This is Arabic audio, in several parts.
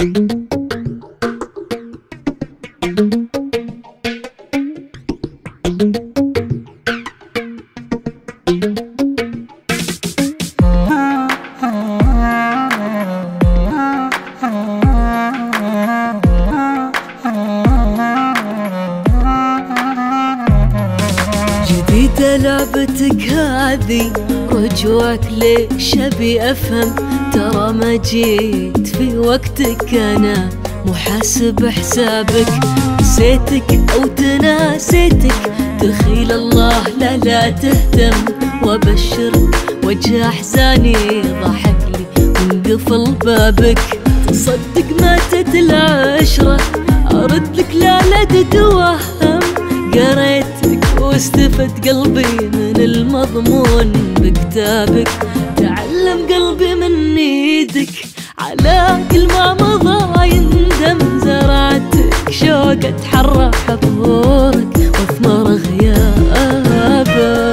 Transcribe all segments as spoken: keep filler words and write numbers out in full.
جديدة لعبتك هذي، رجوعك ليش ابي افهم؟ ترى ما جيت في وقتك، انا محاسب حسابك. نسيتك او تناسيتك، دخيل الله لا لا تهتم. وابشرك وجه احزاني ضحك لي وانقفل بابك. تصدق ماتت العشرة، ارد لك لا لا تتوهم. قريتك واستفد قلبي من المضمون بكتابك. تعلم قلبي من ايدك، على كل ما مضى يندم. زرعتك شوق اتحرى حضورك واثمر غيابك.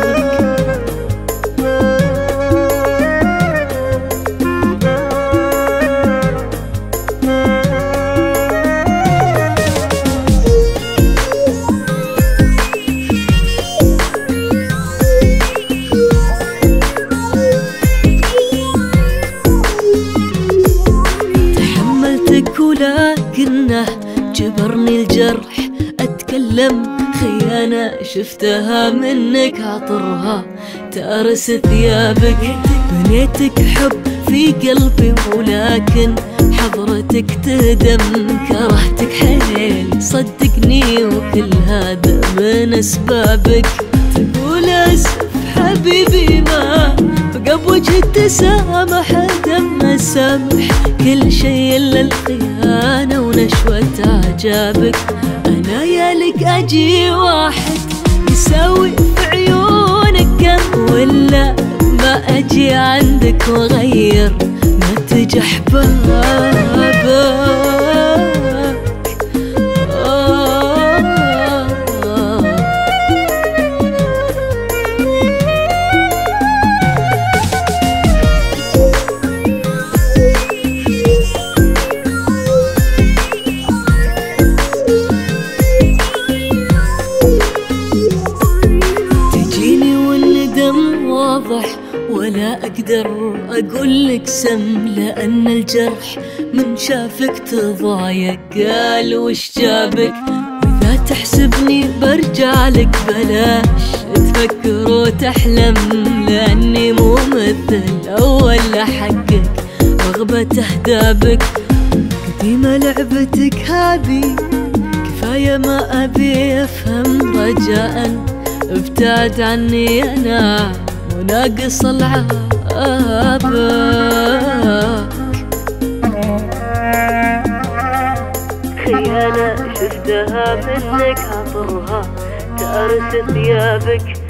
ولكنه جبرني الجرح اتكلم. خيانة شفتها منك عطرها تارس ثيابك. بنيتك حب في قلبي ولكن حضرتك تهدم. كرهتك حيل صدقني وكل هذا من اسبابك. تقول اسف حبيبي ما بقى بوجه التسامح. دم اسامح كل شيء الا الخيانة ونشوة اعجابك. انا يالك اجي واحد يساوي في عيونك كم، ولا ما اجي عندك واغير نتج احبابك. ولا أقدر أقول لك سم، لأن الجرح من شافك تضايق. قال وش جابك؟ وإذا تحسبني برجع لك بلاش تفكر وتحلم. لأني مو مثل أول حقك رغبة أهدابك. قديمة لعبتك هذي كفاية ما أبي أفهم. رجاء ابتعد عني أنا وناقص العابك. خيانة شفتها منك عطرها تارس ثيابك.